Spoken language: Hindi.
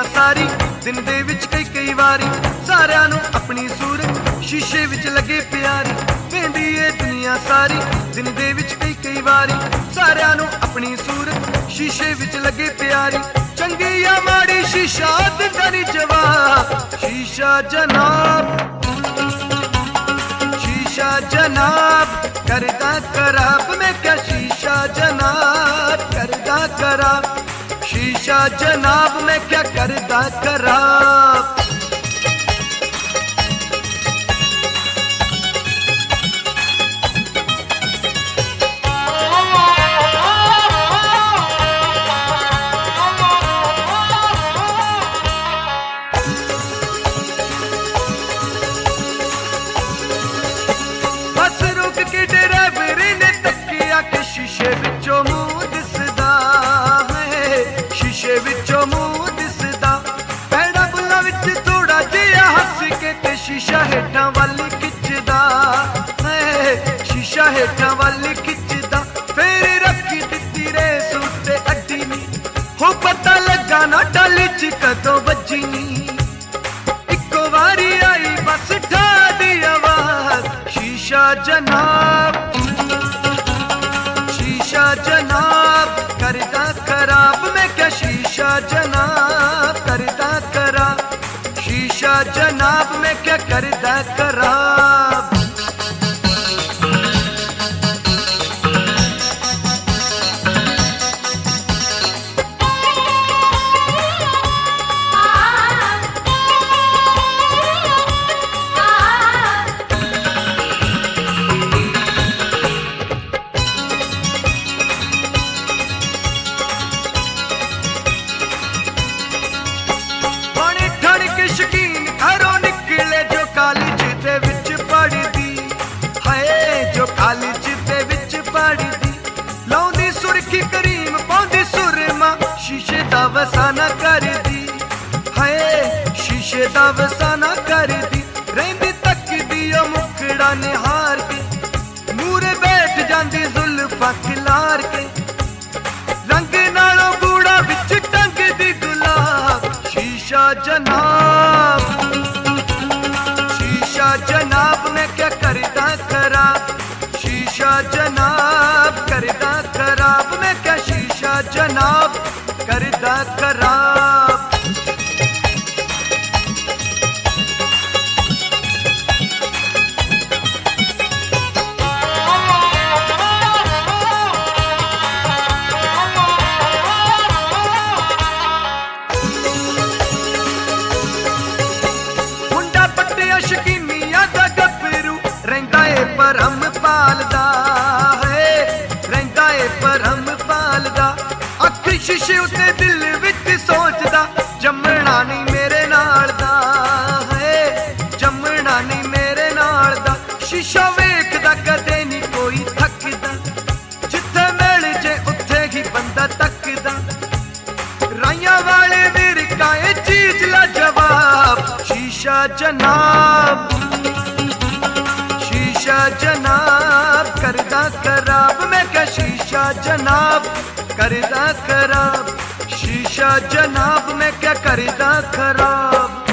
दुनिया सारी दिन दे विच कई कई वारी सारिਆਂ ਨੂੰ अपनी सूरत शीशे विच लगे प्यारी वेंदी ए दुनिया सारी दिन दे विच कई कई वारी सारिਆਂ ਨੂੰ अपनी सूरत शीशे विच लगे प्यारी चंगी या माड़ी शीशा दिंदा नी जवाब शीशा जनाब करदा खराब मैं क्या शीशा जनाब करदा खराब शीशा जनाब मैं क्या करदा खराब शीशे विचों मुंह दिसदा है शीशे विचों मुंह दिसदा पैड़ा बुल्ला विच थोड़ा जिहा हस के ते शीशा हेठां वाली खिचदा है शीशा हेठां वाली खिचदा फिर रखी दित्ती रेस उत्ते अड्डी नी हो पता लगा ना डाली च कदों बज्जी नी इक्को वारी आई बस ठा दी आवाज शीशा जनाब जनाब करदा खराब मैं क्या शीशा जनाब करदा खराब शीशा जनाब मैं क्या करदा खराब शकीन घरों निकले जो कॉलेज दे विच पढ़दी हाय जो कॉलेज दे विच पढ़दी लाउंदी सुरखी करीम पाउंदी सुरमा शीशे दा वसाना करदी हाय शीशे दा वसाना करदी रहिंदी तकदी ओ मुखड़ा निहार के मूरे बैठ जांदी जुल्फां खिलार के रंग नालों गूड़ा विच टंगदी गुलाब शीशा जनाब मैं क्या करदा खराब शीशा जनाब करदा खराब मैं क्या शीशा जनाब करदा खराब परम पालदा है रहिंदा ए परम पालदा अख शीशे उत्ते दिल विच सोचदा जमना नहीं मेरे नाल दा है जमना नहीं मेरे नाल दा शीशा वेखदा कदे नहीं कोई थकदा जिथे मिल जे उत्थे ही बंदा तकदा राइयां वाले विरकाए चीज ला जवाब शीशा जनाब जनाब करदा खराब मैं क्या शीशा जनाब करदा खराब शीशा जनाब मैं क्या करदा खराब